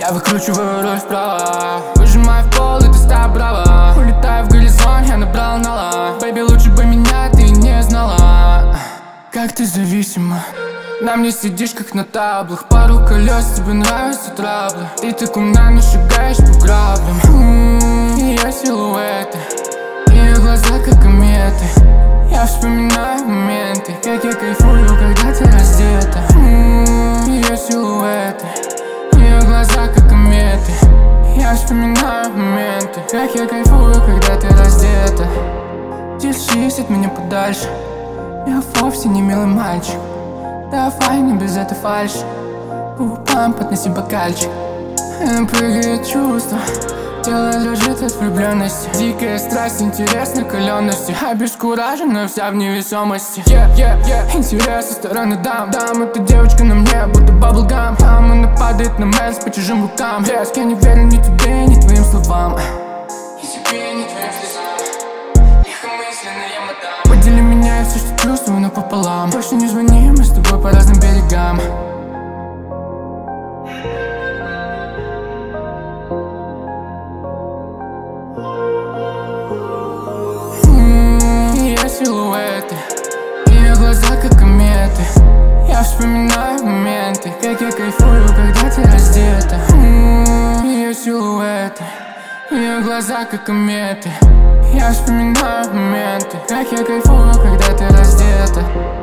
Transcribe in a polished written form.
Я выкручиваю руль вправо, выжимаю в пол, и ты став браво. Улетаю в горизонт, я набрал нала. Бэйби, лучше бы меня ты не знала. Как ты зависима, на мне сидишь как на таблах. Пару колес, тебе нравятся траблы. Ты так умна, но шагаешь по граблям. Ее силуэты, ее глаза как кометы. Я вспоминаю моменты, как я кайфую, когда ты раздета. Ее силуэты, ее глаза как кометы. Я вспоминаю моменты, как я кайфую, когда ты раздета. Держись от меня подальше, я вовсе не милый мальчик. Давай не без этой фальши, губам подноси бокальчик. Прыгает чувство, тело дрожит от влюбленности. Дикая страсть, интерес накаленности. Обескуражена вся в невесомости. Интерес со стороны дам. Эта девочка на мне, будто баблгам. Она падает на мэнс по чужим рукам. Резк, я не верю ни тебе, ни твоим словам. Ни тебе, ни твоим слезам. Легкомысленная мадам. Подели меня и все, что чувствую, напополам. Больше не звони, мы с тобой по разным берегам. Силуэты, ее глаза как кометы. Я вспоминаю моменты, как я кайфую, когда ты раздета. Ее силуэты, ее глаза как кометы. Я вспоминаю моменты, как я кайфую, когда ты раздета.